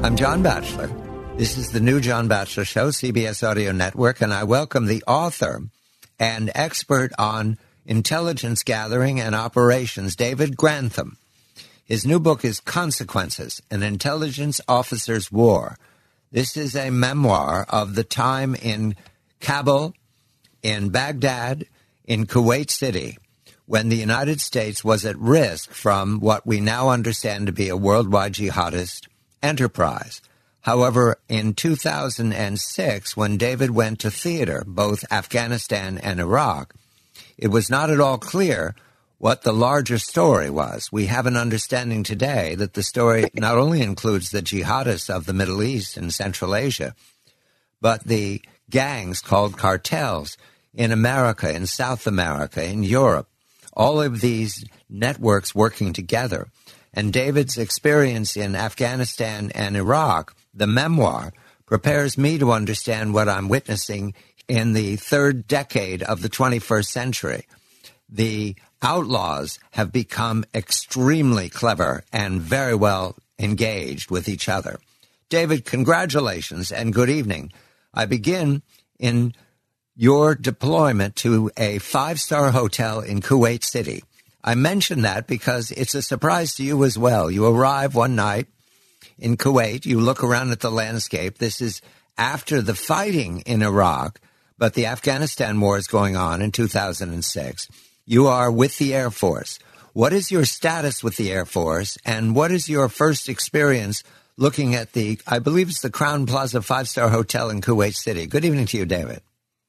I'm John Batchelor. This is the new John Batchelor Show, CBS Audio Network, and I welcome the author and expert on intelligence gathering and operations, David Grantham. His new book is Consequences, An Intelligence Officer's War. This is a memoir of the time in Kabul, in Baghdad, in Kuwait City, when the United States was at risk from what we now understand to be a worldwide jihadist enterprise. However, in 2006, when David went to theater, both Afghanistan and Iraq, it was not at all clear what the larger story was. We have an understanding today that the story not only includes the jihadists of the Middle East and Central Asia, but the gangs called cartels in America, in South America, in Europe, all of these networks working together. And David's experience in Afghanistan and Iraq, the memoir, prepares me to understand what I'm witnessing in the third decade of the 21st century. The outlaws have become extremely clever and very well engaged with each other. David, congratulations and good evening. I begin in your deployment to a five-star hotel in Kuwait City. I mention that because it's a surprise to you as well. You arrive one night in Kuwait. You look around at the landscape. This is after the fighting in Iraq, but the Afghanistan war is going on in 2006. You are with the Air Force. What is your status with the Air Force, and what is your first experience looking at the, I believe it's the Crown Plaza five-star hotel in Kuwait City? Good evening to you, David.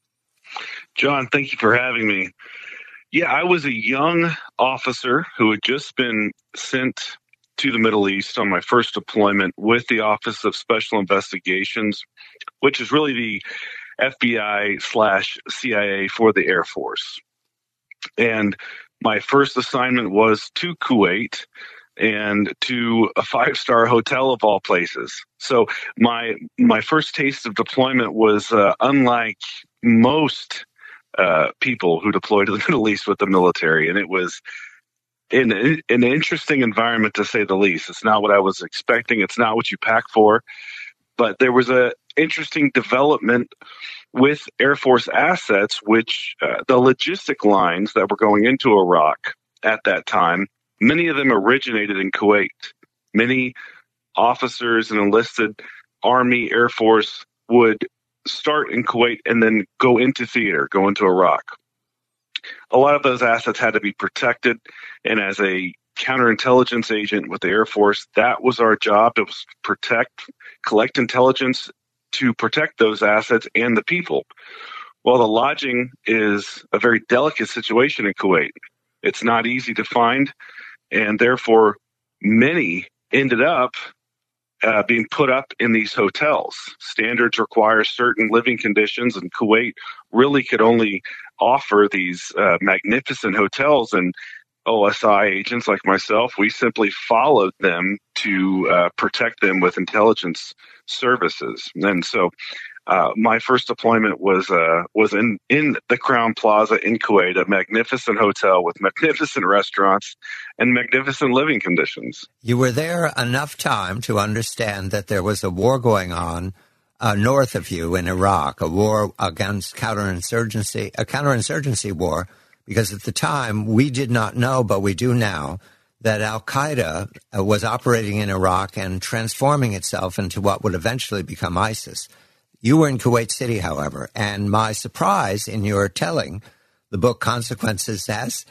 John, thank you for having me. Yeah, I was a young officer who had just been sent to the Middle East on my first deployment with the Office of Special Investigations, which is really the FBI/CIA for the Air Force. And my first assignment was to Kuwait and to a five-star hotel of all places. So my first taste of deployment was unlike most people who deploy to the Middle East with the military. And it was in an interesting environment, to say the least. It's not what I was expecting. It's not what you pack for. But there was a interesting development with Air Force assets, which the logistic lines that were going into Iraq at that time, many of them originated in Kuwait. Many officers and enlisted Army, Air Force would start in Kuwait and then go into theater, go into Iraq. A lot of those assets had to be protected, and as a counterintelligence agent with the Air Force, that was our job. It was collect intelligence to protect those assets and the people. Well, the lodging is a very delicate situation in Kuwait. It's not easy to find, and therefore many ended up being put up in these hotels. Standards require certain living conditions, and Kuwait really could only offer these magnificent hotels. And OSI agents like myself, we simply followed them to protect them with intelligence services. And so my first deployment was in the Crown Plaza in Kuwait, a magnificent hotel with magnificent restaurants and magnificent living conditions. You were there enough time to understand that there was a war going on north of you in Iraq, a war against a counterinsurgency war, because at the time we did not know, but we do now, that Al-Qaeda was operating in Iraq and transforming itself into what would eventually become ISIS. You were in Kuwait City, however, and my surprise in your telling the book Consequences has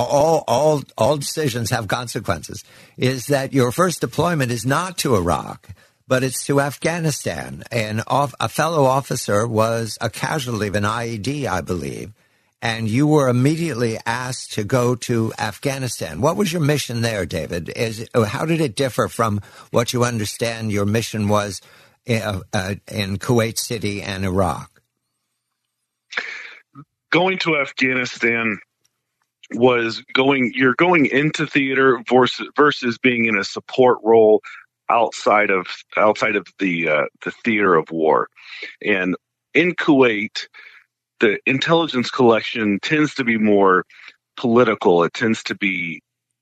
all decisions have consequences, is that your first deployment is not to Iraq, but it's to Afghanistan. And a fellow officer was a casualty of an IED, I believe, and you were immediately asked to go to Afghanistan. What was your mission there, David? How did it differ from what you understand your mission was in Kuwait City and Iraq? Going to Afghanistan was you're going into theater versus being in a support role outside of the theater of war. And in Kuwait, the intelligence collection tends to be more political. It tends to be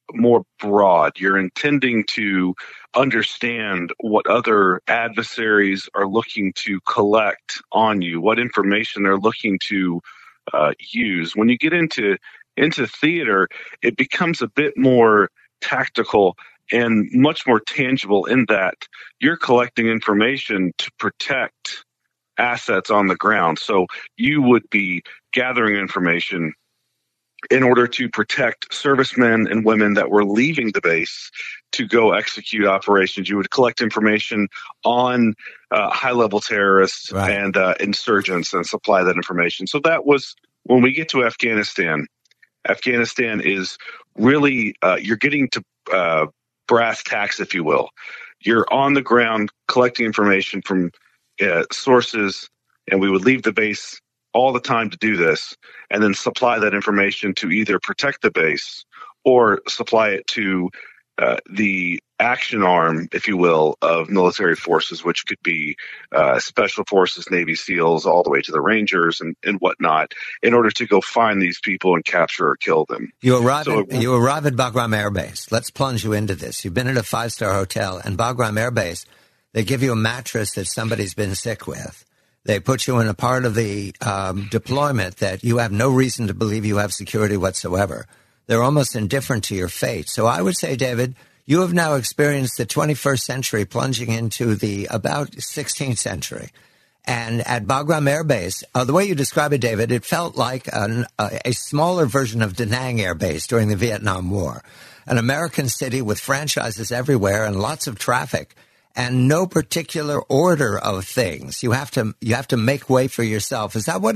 more broad. You're intending to understand what other adversaries are looking to collect on you, what information they're looking to use. When you get into theater, it becomes a bit more tactical and much more tangible in that you're collecting information to protect assets on the ground. So you would be gathering information in order to protect servicemen and women that were leaving the base to go execute operations. You would collect information on high-level terrorists and insurgents and supply that information. So that was when we get to Afghanistan. Afghanistan is really, you're getting to brass tacks, if you will. You're on the ground collecting information from sources, and we would leave the base all the time to do this, and then supply that information to either protect the base or supply it to the action arm, if you will, of military forces, which could be special forces, Navy SEALs, all the way to the Rangers and whatnot, in order to go find these people and capture or kill them. You arrive at Bagram Air Base. Let's plunge you into this. You've been at a 5-star hotel, and Bagram Air Base, they give you a mattress that somebody's been sick with. They put you in a part of the deployment that you have no reason to believe you have security whatsoever. They're almost indifferent to your fate. So I would say, David, you have now experienced the 21st century plunging into the about 16th century. And at Bagram Air Base, the way you describe it, David, it felt like a smaller version of Da Nang Air Base during the Vietnam War. An American city with franchises everywhere and lots of traffic. And no particular order of things. You have to make way for yourself. Is that what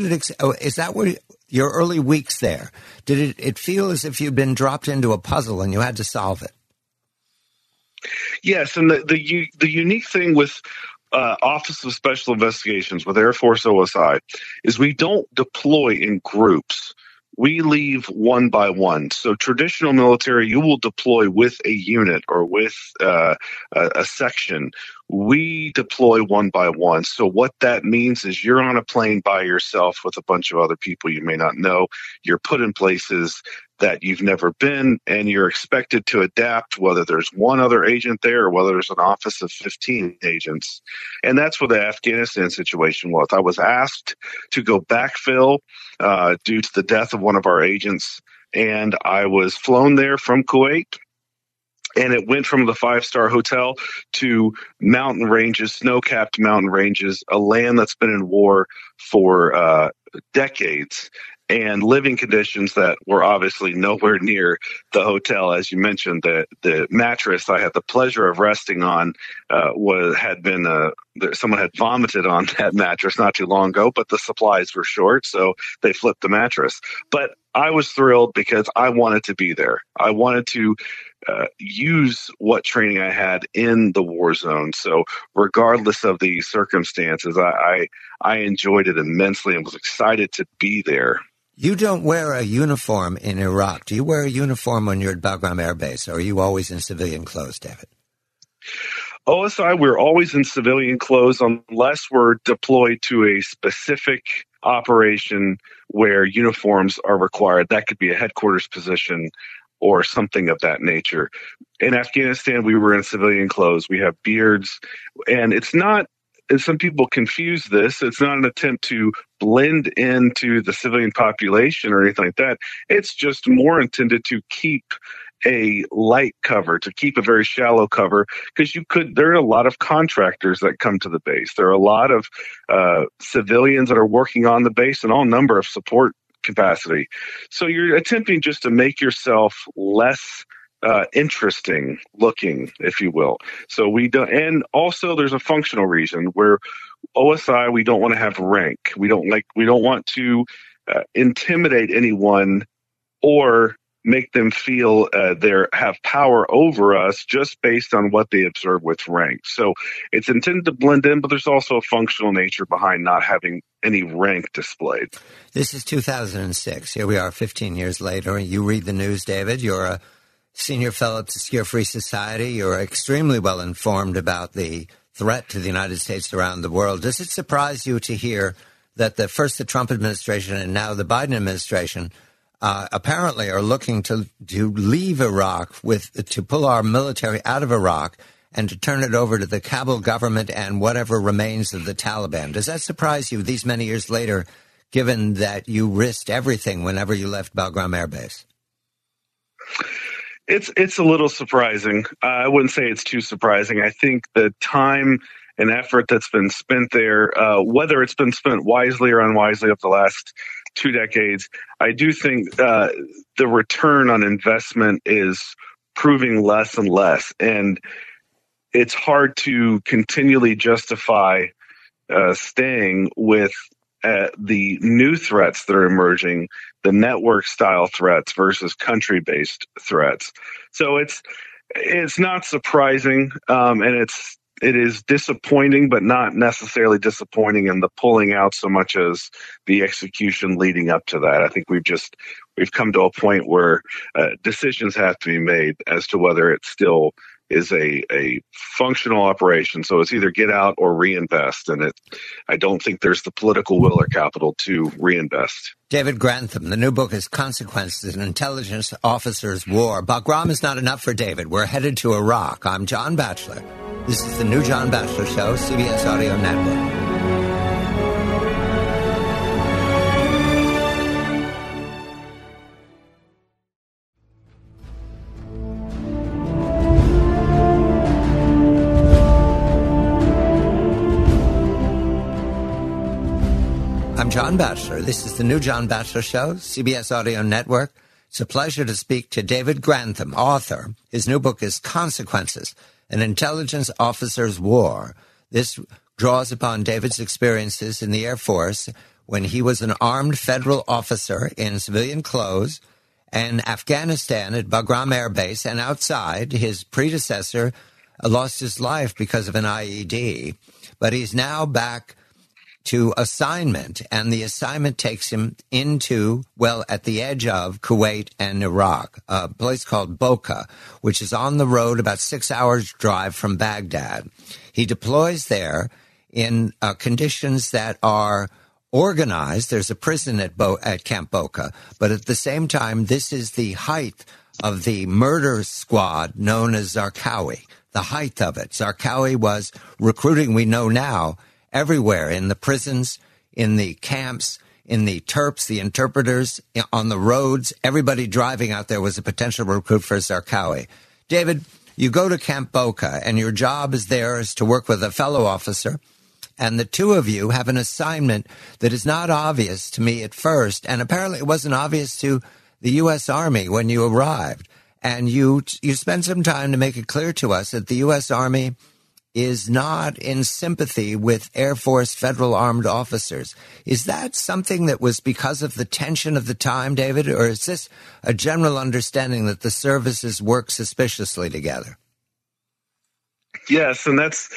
your early weeks there? Did it feel as if you'd been dropped into a puzzle and you had to solve it? Yes, and the unique thing with Office of Special Investigations with Air Force OSI is we don't deploy in groups. We leave one by one. So traditional military, you will deploy with a unit or with a section. We deploy one by one. So what that means is you're on a plane by yourself with a bunch of other people you may not know. You're put in places that you've never been, and you're expected to adapt, whether there's one other agent there or whether there's an office of 15 agents. And that's what the Afghanistan situation was. I was asked to go backfill due to the death of one of our agents, and I was flown there from Kuwait. And it went from the 5-star hotel to mountain ranges, snow-capped mountain ranges, a land that's been in war for decades, and living conditions that were obviously nowhere near the hotel. As you mentioned, the mattress I had the pleasure of resting on someone had vomited on that mattress not too long ago, but the supplies were short, so they flipped the mattress. But I was thrilled because I wanted to be there. I wanted to use what training I had in the war zone. So regardless of the circumstances, I enjoyed it immensely and was excited to be there. You don't wear a uniform in Iraq. Do you wear a uniform when you're at Bagram Air Base, or are you always in civilian clothes, David? OSI, we're always in civilian clothes unless we're deployed to a specific operation where uniforms are required. That could be a headquarters position or something of that nature. In Afghanistan, we were in civilian clothes. We have beards, and it's not, and some people confuse this, it's not an attempt to blend into the civilian population or anything like that. It's just more intended to keep a light cover, to keep a very shallow cover, because there are a lot of contractors that come to the base. There are a lot of civilians that are working on the base and all number of support capacity. So you're attempting just to make yourself less interesting looking, if you will. So we don't, and also there's a functional reason where OSI, we don't want to have rank. We don't want to intimidate anyone or make them feel they have power over us just based on what they observe with rank. So it's intended to blend in, but there's also a functional nature behind not having any rank displayed. This is 2006. Here we are 15 years later. You read the news, David. You're a senior fellow at the Secure Free Society. You're extremely well informed about the threat to the United States around the world. Does it surprise you to hear that the Trump administration and now the Biden administration apparently are looking to leave Iraq to pull our military out of Iraq and to turn it over to the Kabul government and whatever remains of the Taliban. Does that surprise you these many years later, given that you risked everything whenever you left Bagram Air Base? It's a little surprising. I wouldn't say it's too surprising. I think the time and effort that's been spent there, whether it's been spent wisely or unwisely over the last 2 decades, I do think the return on investment is proving less and less. And it's hard to continually justify staying with the new threats that are emerging, the network-style threats versus country-based threats. So it's not surprising, and it is disappointing, but not necessarily disappointing in the pulling out so much as the execution leading up to that. I think we've come to a point where decisions have to be made as to whether it still is a functional operation. So it's either get out or reinvest. And I don't think there's the political will or capital to reinvest. David Grantham, the new book is Consequences, an Intelligence Officer's War. Bagram is not enough for David. We're headed to Iraq. I'm John Batchelor. This is the new John Batchelor Show, CBS Audio Network. I'm John Batchelor. This is the new John Batchelor Show, CBS Audio Network. It's a pleasure to speak to David Grantham, author. His new book is Consequences, an Intelligence Officer's War. This draws upon David's experiences in the Air Force when he was an armed federal officer in civilian clothes in Afghanistan at Bagram Air Base, and outside, his predecessor lost his life because of an IED. But he's now back to assignment, and the assignment takes him into, at the edge of Kuwait and Iraq, a place called Boca, which is on the road about 6 hours drive from Baghdad. He deploys there in conditions that are organized. There's a prison at Camp Boca, but at the same time, this is the height of the murder squad known as Zarqawi, the height of it. Zarqawi was recruiting, we know now, everywhere, in the prisons, in the camps, in the Terps, the interpreters, on the roads. Everybody driving out there was a potential recruit for Zarqawi. David, you go to Camp Boca, and your job is to work with a fellow officer, and the two of you have an assignment that is not obvious to me at first, and apparently it wasn't obvious to the U.S. Army when you arrived. And you spent some time to make it clear to us that the U.S. Army is not in sympathy with Air Force federal armed officers. Is that something that was because of the tension of the time, David, or is this a general understanding that the services work suspiciously together? Yes, and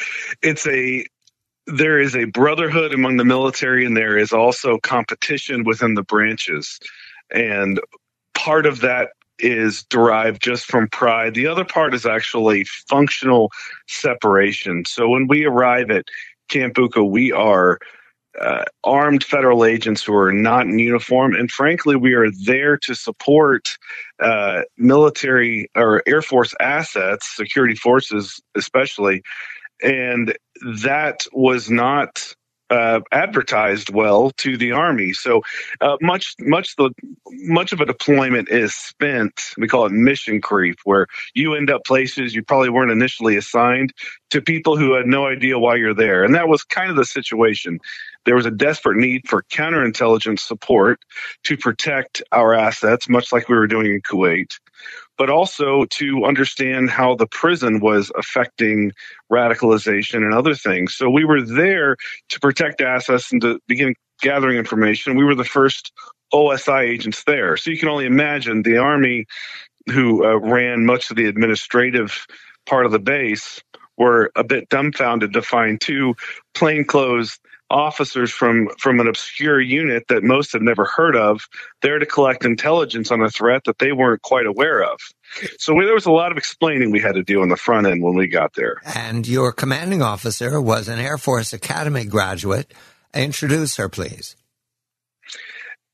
there is a brotherhood among the military, and there is also competition within the branches. And part of that is derived just from pride. The other part is actually functional separation. So when we arrive at Camp Boca, we are armed federal agents who are not in uniform. And frankly, we are there to support military or Air Force assets, security forces especially. And that was not advertised well to the Army. So much of a deployment is spent, we call it mission creep, where you end up places you probably weren't initially assigned to people who had no idea why you're there. And that was kind of the situation. There was a desperate need for counterintelligence support to protect our assets, much like we were doing in Kuwait, but also to understand how the prison was affecting radicalization and other things. So we were there to protect assets and to begin gathering information. We were the first OSI agents there. So you can only imagine the Army, who ran much of the administrative part of the base, were a bit dumbfounded to find two plainclothes officers from an obscure unit that most had never heard of there to collect intelligence on a threat that they weren't quite aware of. So there was a lot of explaining we had to do on the front end when we got there. And your commanding officer was an Air Force Academy graduate. Introduce her, please.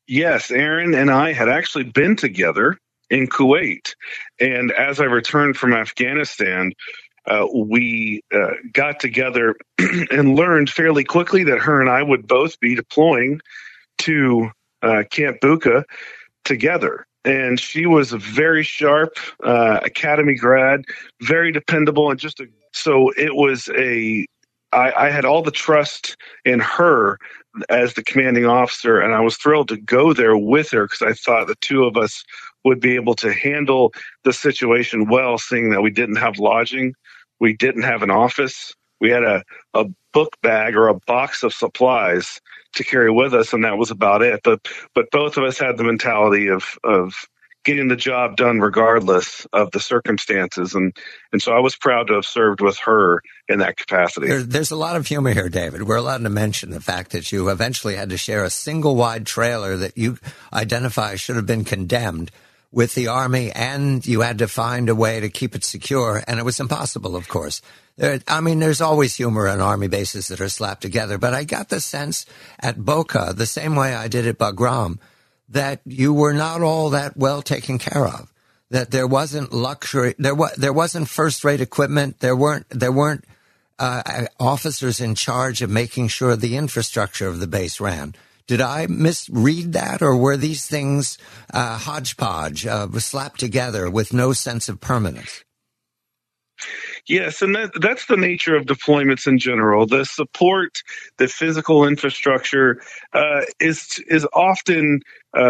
Yes, Aaron and I had actually been together in Kuwait. And as I returned from Afghanistan, we got together and learned fairly quickly that her and I would both be deploying to Camp Bucca together. And she was a very sharp academy grad, very dependable, and so it was I had all the trust in her as the commanding officer, and I was thrilled to go there with her because I thought the two of us would be able to handle the situation well, seeing that we didn't have lodging, we didn't have an office, we had a book bag or a box of supplies to carry with us, and that was about it. But both of us had the mentality of getting the job done regardless of the circumstances, and so I was proud to have served with her in that capacity. There's a lot of humor here, David. We're allowed to mention the fact that you eventually had to share a single wide trailer that you identify should have been condemned with the Army, and you had to find a way to keep it secure, and it was impossible, of course. There's always humor on Army bases that are slapped together, but I got the sense at Boca, the same way I did at Bagram, that you were not all that well taken care of, that there wasn't luxury, there wasn't first-rate equipment, there weren't officers in charge of making sure the infrastructure of the base ran. Did I misread that, or were these things hodgepodge, slapped together with no sense of permanence? Yes, and that's the nature of deployments in general. The support, the physical infrastructure is often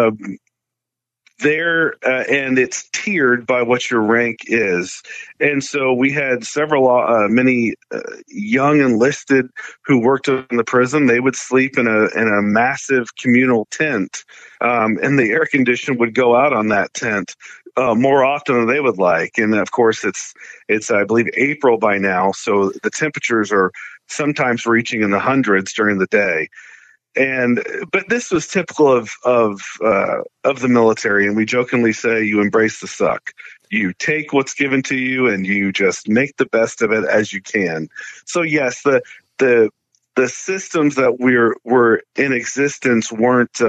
there, and it's tiered by what your rank is. And so we had many young enlisted who worked in the prison. They would sleep in a massive communal tent, and the air condition would go out on that tent more often than they would like. And of course, it's I believe April by now, so the temperatures are sometimes reaching in the hundreds during the day. But this was typical of the military, and we jokingly say you embrace the suck. You take what's given to you, and you just make the best of it as you can. So yes, the systems that were in existence weren't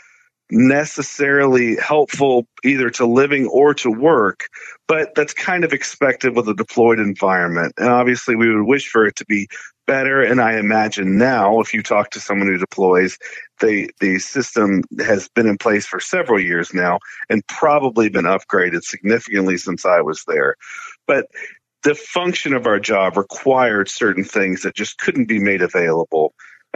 necessarily helpful either to living or to work, but that's kind of expected with a deployed environment. And obviously we would wish for it to be better. And I imagine now, if you talk to someone who deploys, the system has been in place for several years now and probably been upgraded significantly since I was there. But the function of our job required certain things that just couldn't be made available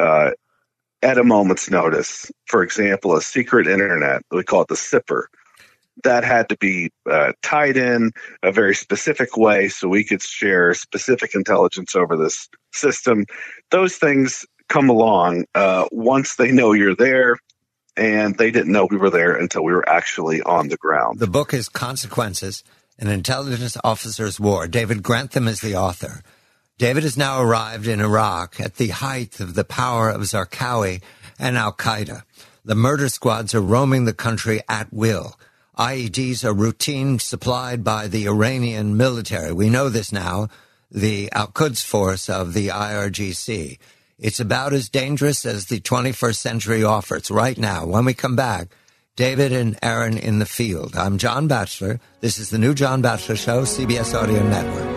at a moment's notice. For example, a secret internet, we call it the SIPR, that had to be tied in a very specific way so we could share specific intelligence over this system. Those things come along once they know you're there, and they didn't know we were there until we were actually on the ground. The book is Consequences, an Intelligence Officer's War. David Grantham is the author. David has now arrived in Iraq at the height of the power of Zarqawi and al-Qaeda. The murder squads are roaming the country at will. IEDs are routine supplied by the Iranian military. We know this now, the Al-Quds force of the IRGC. It's about as dangerous as the 21st century offers right now. When we come back, David and Aaron in the field. I'm John Batchelor. This is the new John Batchelor Show, CBS Audio Network.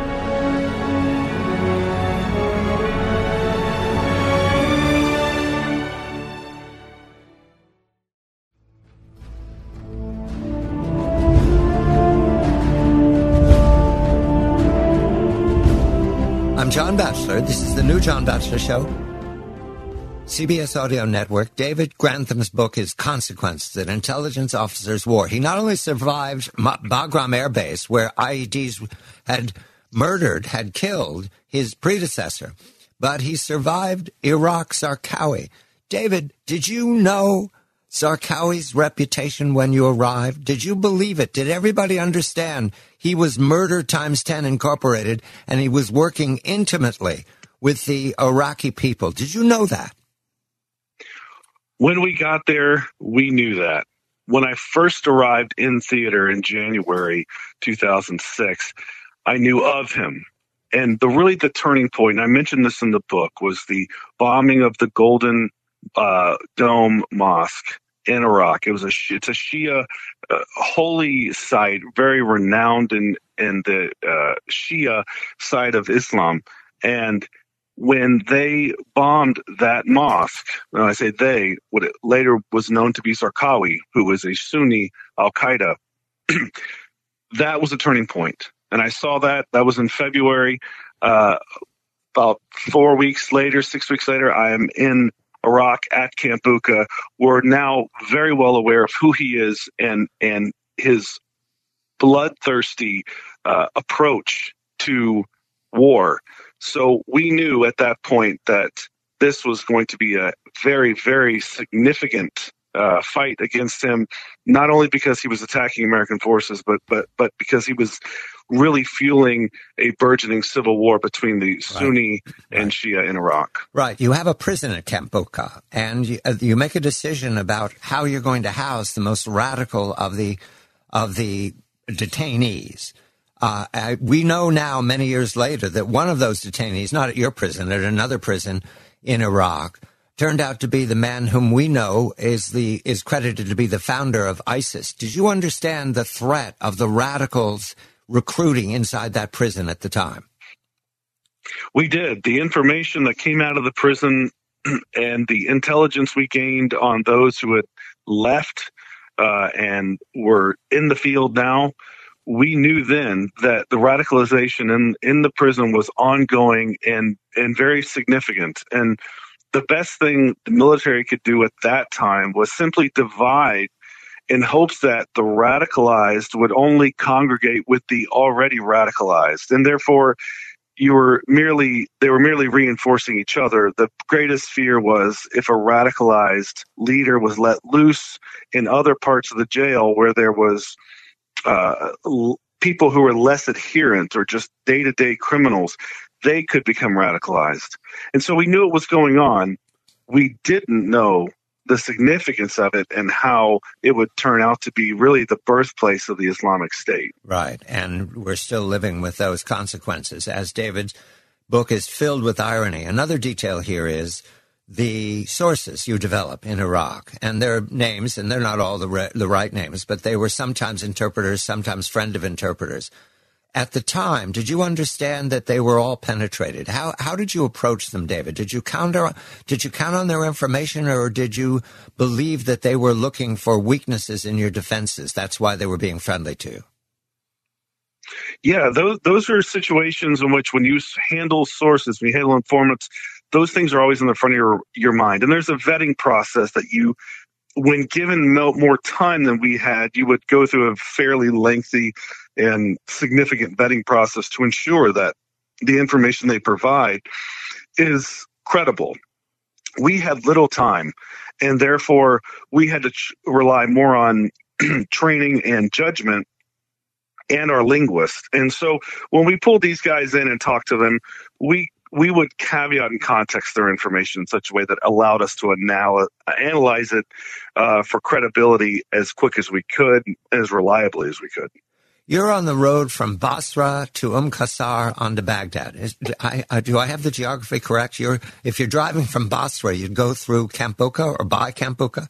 I'm John Batchelor. This is the new John Batchelor Show, CBS Audio Network. David Grantham's book is Consequences, an Intelligence Officer's War. He not only survived Bagram Air Base, where IEDs had killed his predecessor, but he survived Iraq Zarqawi. David, did you know Zarqawi's reputation when you arrived? Did you believe it? Did everybody understand he was Murder Times 10 Incorporated and he was working intimately with the Iraqi people? Did you know that? When we got there, we knew that. When I first arrived in theater in January 2006, I knew of him. And the turning point, and I mentioned this in the book, was the bombing of the Golden Dome Mosque in Iraq. It's a Shia holy site, very renowned in the Shia side of Islam. And when they bombed that mosque, when I say they, what it later was known to be Zarqawi, who was a Sunni Al-Qaeda, that was a turning point. And I saw that. That was in February. About 4 weeks later, 6 weeks later, I am in Iraq at Camp Bucca. We're now very well aware of who he is and his bloodthirsty approach to war. So we knew at that point that this was going to be a very, very significant fight against him, not only because he was attacking American forces, but because he was really fueling a burgeoning civil war between the Sunni and Shia in Iraq. Right. You have a prison at Camp Bucca, and you make a decision about how you're going to house the most radical of the detainees. We know now, many years later, that one of those detainees, not at your prison, at another prison in Iraq, turned out to be the man whom we know is credited to be the founder of ISIS. Did you understand the threat of the radicals recruiting inside that prison at the time? We did. The information that came out of the prison and the intelligence we gained on those who had left and were in the field now, we knew then that the radicalization in the prison was ongoing and very significant. And the best thing the military could do at that time was simply divide in hopes that the radicalized would only congregate with the already radicalized. And therefore, they were merely reinforcing each other. The greatest fear was if a radicalized leader was let loose in other parts of the jail where there was people who were less adherent or just day-to-day criminals, they could become radicalized. And so we knew it was going on. We didn't know the significance of it and how it would turn out to be really the birthplace of the Islamic State. Right. And we're still living with those consequences, as David's book is filled with irony. Another detail here is the sources you develop in Iraq, and their names, and they're not all the right names, but they were sometimes interpreters, sometimes friend of interpreters. At the time, did you understand that they were all penetrated? How did you approach them, David? Did you count on their information, or did you believe that they were looking for weaknesses in your defenses? That's why they were being friendly to you. Yeah, those are situations in which when you handle sources, when you handle informants, those things are always in the front of your mind. And there's a vetting process that you, when given more time than we had, you would go through a fairly lengthy and significant vetting process to ensure that the information they provide is credible. We had little time, and therefore we had to rely more on training and judgment and our linguists. And so when we pulled these guys in and talked to them, we would caveat and context their information in such a way that allowed us to analyze it for credibility as quick as we could, as reliably as we could. You're on the road from Basra to Qasr on to Baghdad. Do I have the geography correct? If you're driving from Basra, you'd go through Camp Bucca or by Camp Bucca?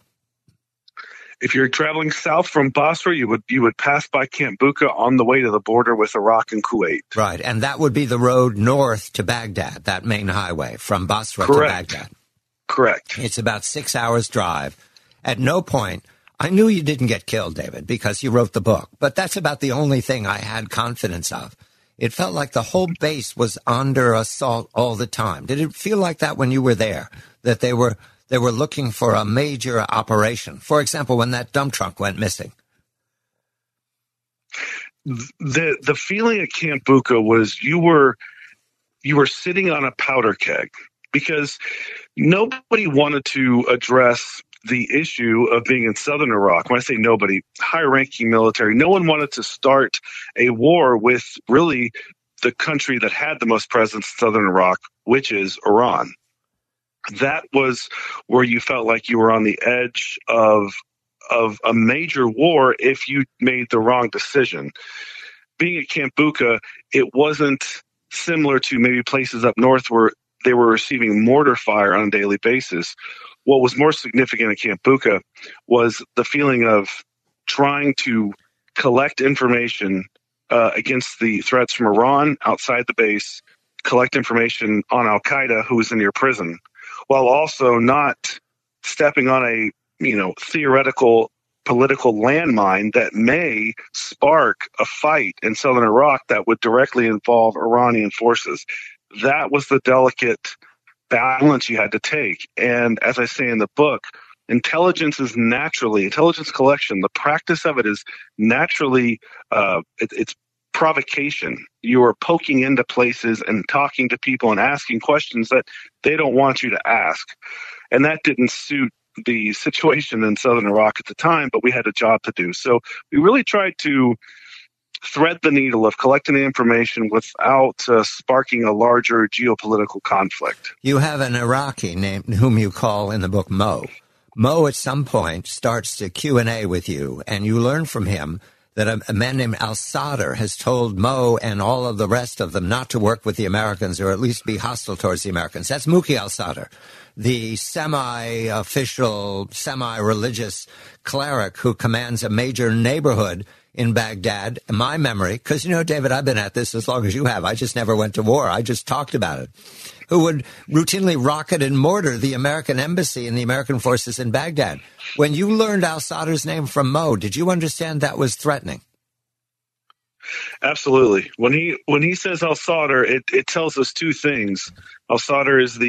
If you're traveling south from Basra, you would pass by Camp Bucca on the way to the border with Iraq and Kuwait. Right, and that would be the road north to Baghdad, that main highway from Basra to Baghdad. Correct. It's about 6 hours drive. At no point, I knew you didn't get killed, David, because you wrote the book, but that's about the only thing I had confidence of. It felt like the whole base was under assault all the time. Did it feel like that when you were there, that they were looking for a major operation? For example, when that dump truck went missing. The feeling at Camp Bucca was you were sitting on a powder keg, because nobody wanted to address the issue of being in southern Iraq. When I say nobody, high-ranking military, no one wanted to start a war with really the country that had the most presence in southern Iraq, which is Iran. That was where you felt like you were on the edge of a major war if you made the wrong decision. Being at Camp Bucca, it wasn't similar to maybe places up north where they were receiving mortar fire on a daily basis. what was more significant at Camp Bucca was the feeling of trying to collect information against the threats from Iran outside the base, collect information on Al-Qaeda, who was in your prison, while also not stepping on a theoretical political landmine that may spark a fight in southern Iraq that would directly involve Iranian forces. That was the delicate balance you had to take. And as I say in the book, intelligence collection, the practice of it is naturally, it's provocation. You are poking into places and talking to people and asking questions that they don't want you to ask. And that didn't suit the situation in southern Iraq at the time, but we had a job to do. So we really tried to thread the needle of collecting the information without sparking a larger geopolitical conflict. You have an Iraqi named whom you call in the book Mo. Mo at some point starts to Q&A with you, and you learn from him that a man named al-Sadr has told Mo and all of the rest of them not to work with the Americans, or at least be hostile towards the Americans. That's Muki al-Sadr, the semi-official, semi-religious cleric who commands a major neighborhood in Baghdad. In my memory, because, David, I've been at this as long as you have. I just never went to war. I just talked about it. Who would routinely rocket and mortar the American embassy and the American forces in Baghdad. When you learned al-Sadr's name from Mo, did you understand that was threatening? Absolutely. When he says al-Sadr, it tells us two things. Al-Sadr is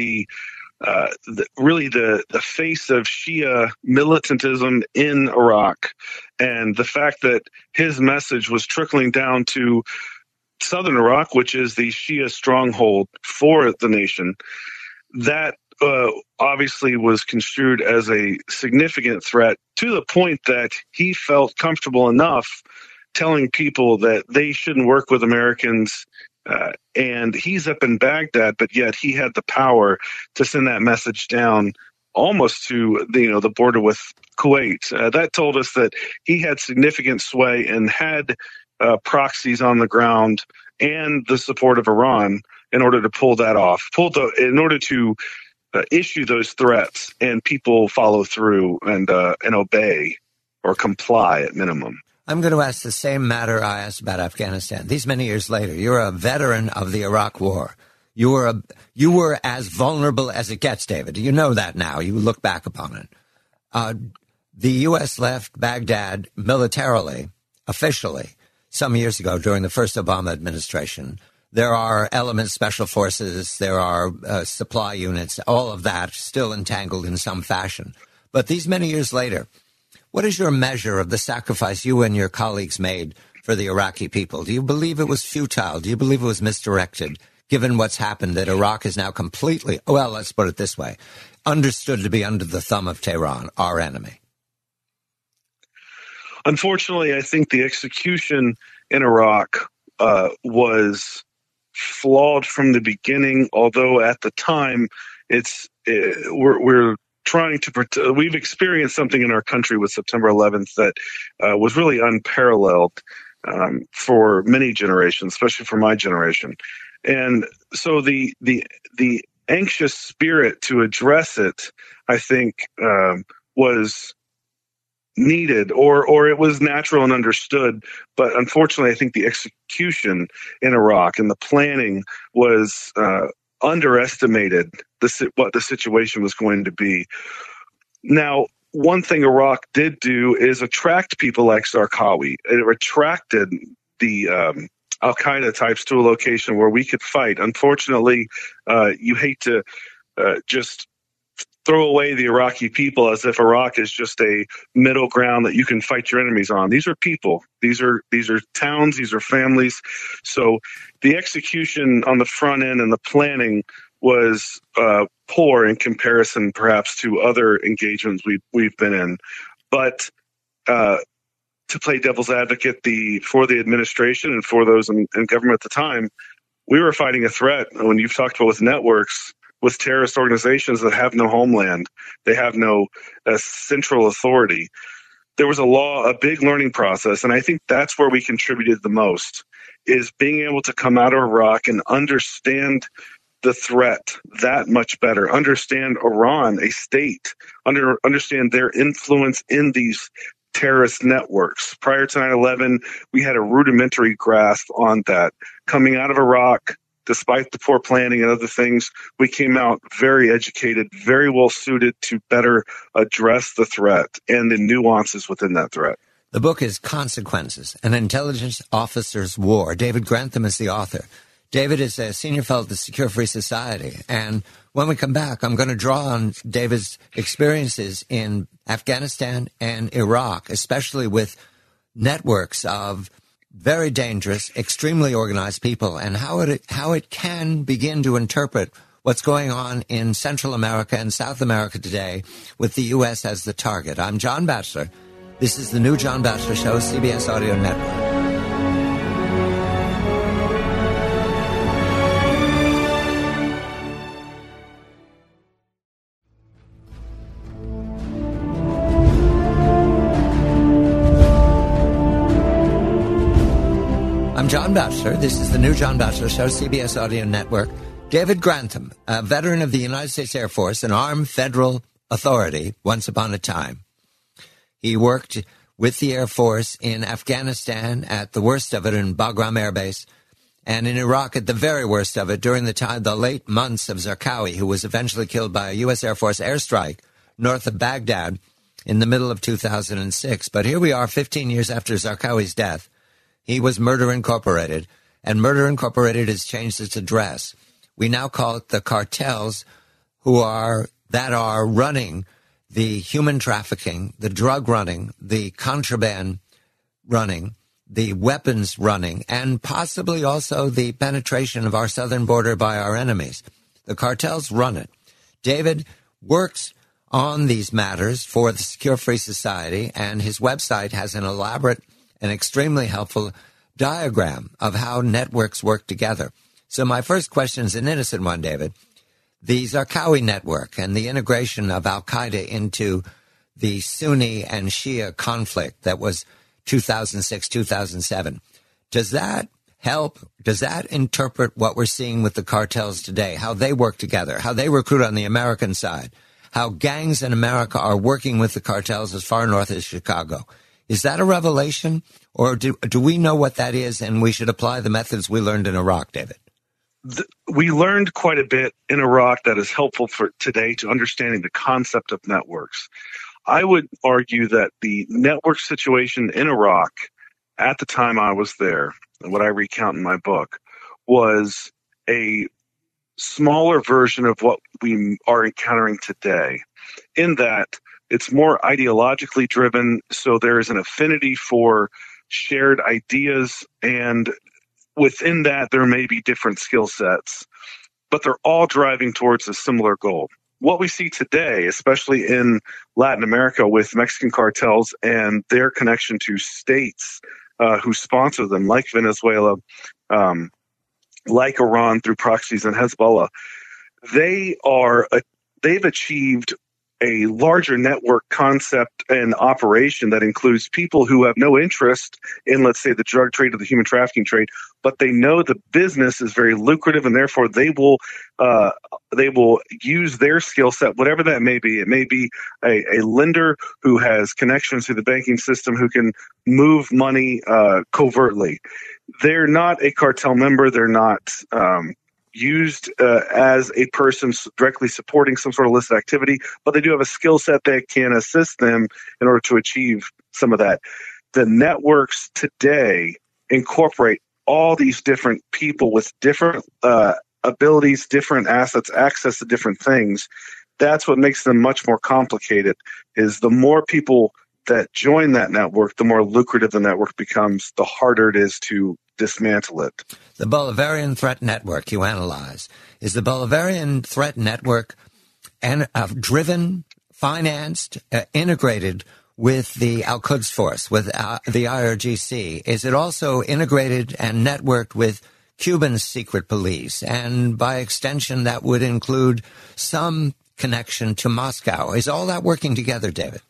really the face of Shia militantism in Iraq, and the fact that his message was trickling down to southern Iraq, which is the Shia stronghold for the nation, that obviously was construed as a significant threat, to the point that he felt comfortable enough telling people that they shouldn't work with Americans. And he's up in Baghdad, but yet he had the power to send that message down almost to the border with Kuwait. That told us that he had significant sway and had proxies on the ground and the support of Iran in order to pull that off, in order to issue those threats, and people follow through and obey or comply at minimum. I'm going to ask the same matter I asked about Afghanistan. These many years later, you're a veteran of the Iraq War. You were as vulnerable as it gets, David. You know that now. You look back upon it. The U.S. left Baghdad militarily, officially, some years ago during the first Obama administration. There are elements, special forces, there are supply units, all of that still entangled in some fashion. But these many years later, what is your measure of the sacrifice you and your colleagues made for the Iraqi people? Do you believe it was futile? Do you believe it was misdirected, given what's happened, that Iraq is now completely, well, let's put it this way, understood to be under the thumb of Tehran, our enemy? Unfortunately, I think the execution in Iraq was flawed from the beginning, although at the time we're trying to we've experienced something in our country with September 11th that was really unparalleled for many generations, especially for my generation. And so the anxious spirit to address it, I think, was needed, or it was natural and understood. But unfortunately, I think the execution in Iraq and the planning was underestimated what the situation was going to be. Now, one thing Iraq did do is attract people like Zarqawi. It attracted the Al-Qaeda types to a location where we could fight. Unfortunately, you hate to just throw away the Iraqi people as if Iraq is just a middle ground that you can fight your enemies on. These are people. These are towns. These are families. So the execution on the front end and the planning was poor in comparison, perhaps, to other engagements we've been in. But to play devil's advocate for the administration and for those in government at the time, we were fighting a threat. When you've talked about with networks, with terrorist organizations that have no homeland, they have no central authority. There was a big learning process, and I think that's where we contributed the most, is being able to come out of Iraq and understand the threat that much better, understand Iran, a state, understand their influence in these terrorist networks. Prior to 9/11, we had a rudimentary grasp on that. Coming out of Iraq, despite the poor planning and other things, we came out very educated, very well suited to better address the threat and the nuances within that threat. The book is Consequences, An Intelligence Officer's War. David Grantham is the author. David is a senior fellow at the Secure Free Society. And when we come back, I'm going to draw on David's experiences in Afghanistan and Iraq, especially with networks of very dangerous, extremely organized people, and how it can begin to interpret what's going on in Central America and South America today with the U.S. as the target. I'm John Batchelor. This is the New John Batchelor Show, CBS Audio Network. I'm John Batchelor. This is the New John Batchelor Show, CBS Audio Network. David Grantham, a veteran of the United States Air Force, an armed federal authority once upon a time. He worked with the Air Force in Afghanistan at the worst of it in Bagram Air Base, and in Iraq at the very worst of it during the late months of Zarqawi, who was eventually killed by a U.S. Air Force airstrike north of Baghdad in the middle of 2006. But here we are 15 years after Zarqawi's death. He was Murder Incorporated, and Murder Incorporated has changed its address. We now call it the cartels that are running the human trafficking, the drug running, the contraband running, the weapons running, and possibly also the penetration of our southern border by our enemies. The cartels run it. David works on these matters for the Secure Free Society, and his website has an elaborate and extremely helpful diagram of how networks work together. So my first question is an innocent one, David. The Zarqawi network and the integration of al-Qaeda into the Sunni and Shia conflict that was 2006, 2007. Does that help? Does that interpret what we're seeing with the cartels today, how they work together, how they recruit on the American side, how gangs in America are working with the cartels as far north as Chicago? Is that a revelation, or do we know what that is and we should apply the methods we learned in Iraq, David? We learned quite a bit in Iraq that is helpful for today to understanding the concept of networks. I would argue that the network situation in Iraq at the time I was there, and what I recount in my book, was a smaller version of what we are encountering today, in that it's more ideologically driven, so there is an affinity for shared ideas, and within that there may be different skill sets, but they're all driving towards a similar goal. What we see today, especially in Latin America with Mexican cartels and their connection to states who sponsor them, like Venezuela, like Iran through proxies and Hezbollah, they've achieved a larger network concept and operation that includes people who have no interest in, let's say, the drug trade or the human trafficking trade, but they know the business is very lucrative, and therefore they will use their skill set, whatever that may be. It may be a lender who has connections to the banking system who can move money covertly. They're not a cartel member. They're not used as a person directly supporting some sort of illicit activity, but they do have a skill set that can assist them in order to achieve some of that. The networks today incorporate all these different people with different abilities, different assets, access to different things. That's what makes them much more complicated, is the more people that join that network, the more lucrative the network becomes, the harder it is to dismantle it. The Bolivarian Threat Network you analyze. Is the Bolivarian Threat Network driven, financed, integrated with the Al-Quds Force, with the IRGC? Is it also integrated and networked with Cuban secret police? And by extension, that would include some connection to Moscow. Is all that working together, David?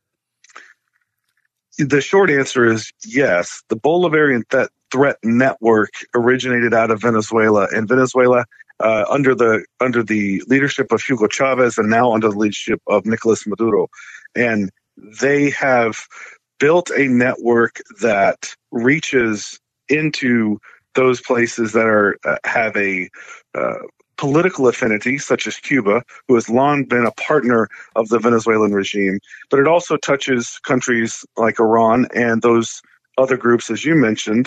The short answer is yes. The Bolivarian Threat Network originated out of Venezuela, and Venezuela under the leadership of Hugo Chavez and now under the leadership of Nicolas Maduro. And they have built a network that reaches into those places that have a political affinity, such as Cuba, who has long been a partner of the Venezuelan regime. But it also touches countries like Iran and those other groups, as you mentioned,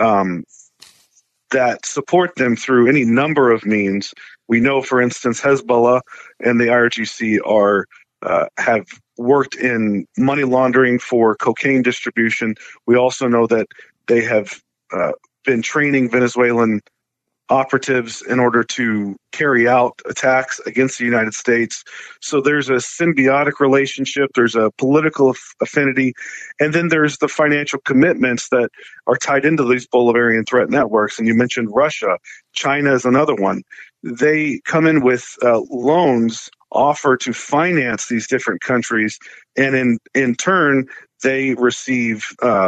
that support them through any number of means. We know, for instance, Hezbollah and the IRGC have worked in money laundering for cocaine distribution. We also know that they have been training Venezuelan operatives in order to carry out attacks against the United States. So there's a symbiotic relationship, there's a political affinity, and then there's the financial commitments that are tied into these Bolivarian threat networks. And you mentioned Russia. China is another one. They come in with loans offer to finance these different countries, and in turn, they receive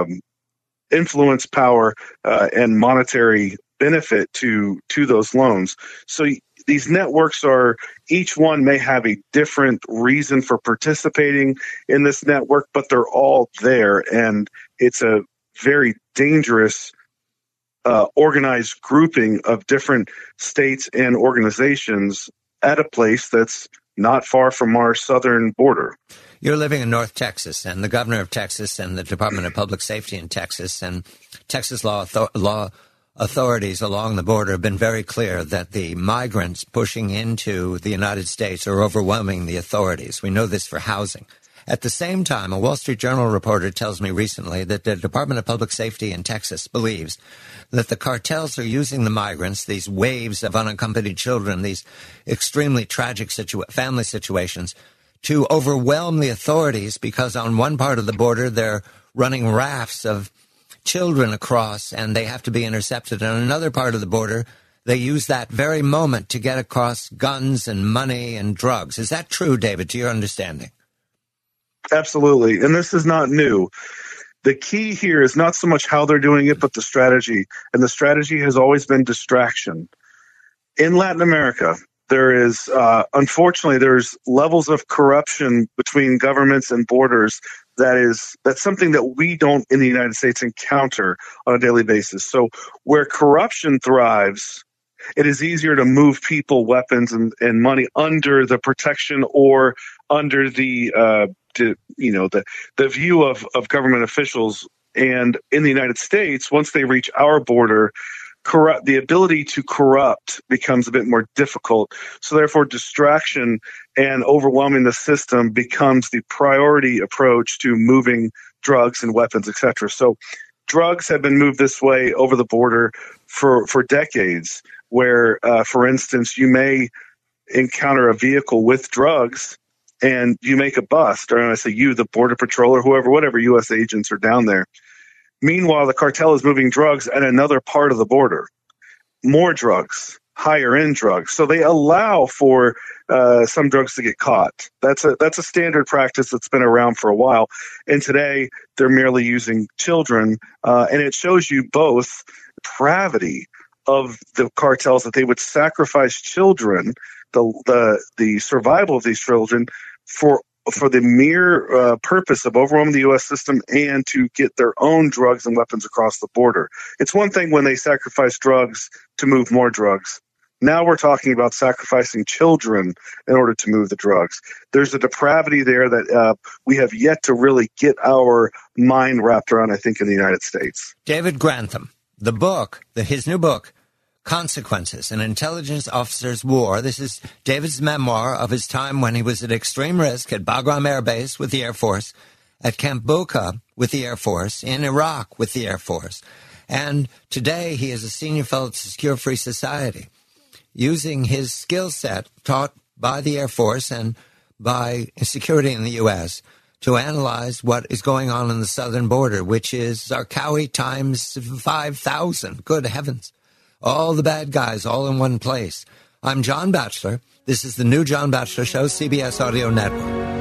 influence, power, and monetary benefit to those loans. So these networks each one may have a different reason for participating in this network, but they're all there, and it's a very dangerous organized grouping of different states and organizations at a place that's not far from our southern border. You're living in North Texas, and the governor of Texas and the Department of Public Safety in Texas and Texas law authorities along the border have been very clear that the migrants pushing into the United States are overwhelming the authorities. We know this for housing. At the same time, a Wall Street Journal reporter tells me recently that the Department of Public Safety in Texas believes that the cartels are using the migrants, these waves of unaccompanied children, these extremely tragic family situations, to overwhelm the authorities, because on one part of the border they're running rafts of children across and they have to be intercepted. On another part of the border, they use that very moment to get across guns and money and drugs. Is that true, David, to your understanding? Absolutely. And this is not new. The key here is not so much how they're doing it, but the strategy. And the strategy has always been distraction. In Latin America, unfortunately, there's levels of corruption between governments and borders that's something that we don't in the United States encounter on a daily basis. So where corruption thrives, it is easier to move people, weapons, and money under the protection or under the view of government officials. And in the United States, once they reach our border, the ability to corrupt becomes a bit more difficult. So therefore, distraction and overwhelming the system becomes the priority approach to moving drugs and weapons, etc. So drugs have been moved this way over the border for decades, where, for instance, you may encounter a vehicle with drugs and you make a bust, or when I say you, the Border Patrol or whatever U.S. agents are down there. Meanwhile, the cartel is moving drugs at another part of the border, more drugs, higher end drugs. So they allow for some drugs to get caught. That's a standard practice that's been around for a while. And today they're merely using children. And it shows you both depravity of the cartels, that they would sacrifice children, the survival of these children, for the mere purpose of overwhelming the U.S. system and to get their own drugs and weapons across the border. It's one thing when they sacrifice drugs to move more drugs. Now we're talking about sacrificing children in order to move the drugs. There's a depravity there that we have yet to really get our mind wrapped around, I think, in the United States. David Grantham, his new book, Consequences, An Intelligence Officer's War. This is David's memoir of his time when he was at extreme risk at Bagram Air Base with the Air Force, at Camp Boka with the Air Force, in Iraq with the Air Force. And today he is a senior fellow at Secure Free Society, using his skill set taught by the Air Force and by security in the U.S. to analyze what is going on the southern border, which is Zarqawi times 5,000. Good heavens. All the bad guys all in one place. I'm John Batchelor. This is the new John Batchelor Show, CBS Audio Network.